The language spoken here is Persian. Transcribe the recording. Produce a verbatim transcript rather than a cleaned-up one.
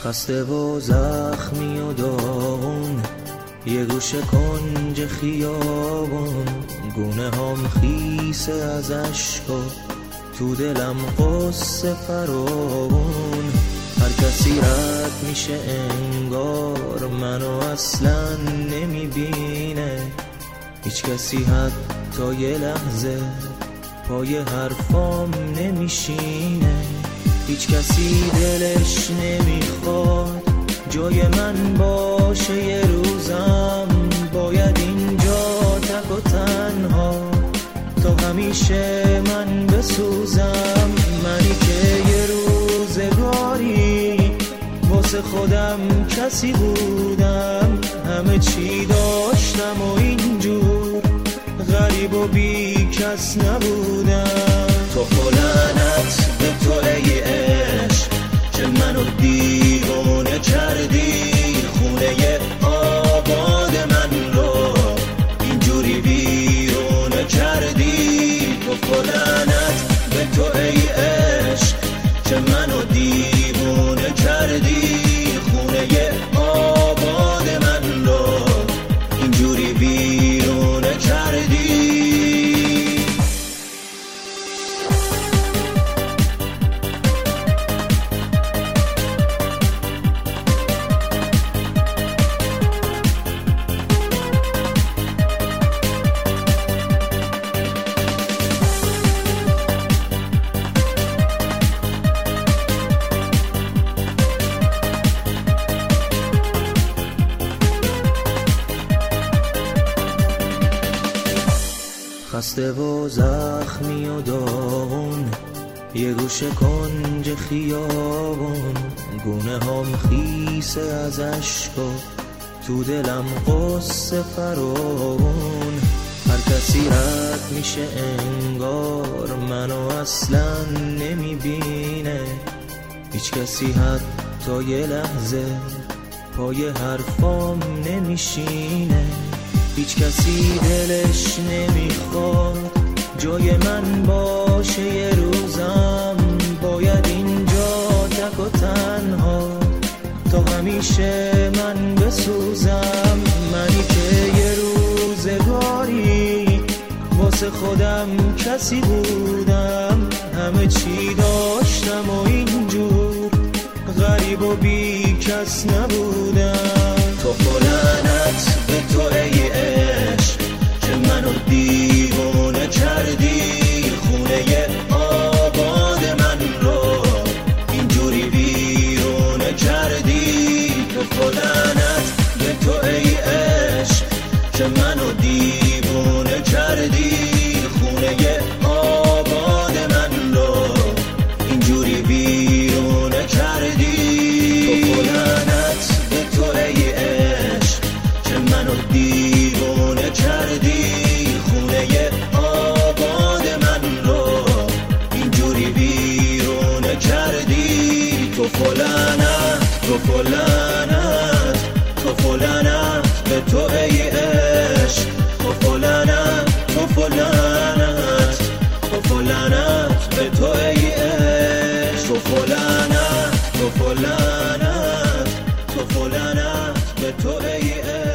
خسته و زخمی و داغون، یه گوشه کنج خیابون، گونه هم خیسه از عشقا، تو دلم قصه فراوون. هر کسی رد میشه انگار منو اصلا نمیبینه، هیچ کسی حتی یه لحظه پای حرفام نمیشینه، هیچ کسی دلش نمیخواد جای من باشه. یه روزم باید اینجا تک و تنها تا همیشه من بسوزم. منی که یه روزگاری واسه خودم کسی بودم، همه چی داشتم و اینجور غریب و بی کس نبودم. تو خلنت به تو ای عشق که منو دیوونه کردی، خونه آباد من رو اینجوری ویرونه کردی. تو خلنت به تو ای عشق که منو دیوونه کردی، خونه آباد من رو اینجوری ویرونه کردی. خسته و زخمی و داغون، یه گوشه کنج خیابون، گونه هم خیسه از عشقا، تو دلم قصه فراوون. هر کسی رد میشه انگار منو اصلا نمیبینه، هیچ کسی حتی یه لحظه پای حرفام نمیشینه، هیچ کسی دلش نمیخواد جای من باشه. یه روزم باید اینجا تک و تنها تا همیشه من بسوزم. منی که یه روزگاری واسه خودم کسی بودم، همه چی داشتم و اینجور غریب و بی کس نبودم. تو خلنت به تو ای عشق که منو دیوونه کردی، خونه آباد من رو اینجوری ویرونه کردی. تو خلنت به تو ای عشق که منو دیوونه کردی، خونه آباد من رو اینجوری ویرونه کردی. تو خلنت به تو ای عشق که منو دیوونه کردی، خونه آباد من رو اینجوری ویرونه کردی. تو فلانت تو فلانت تو فلانت به تو ای عشق، تو فلانت تو فلانت تو فلانت به تو ای عشق، تو فلانت تو فلانت تو فلانت به تو ای عشق.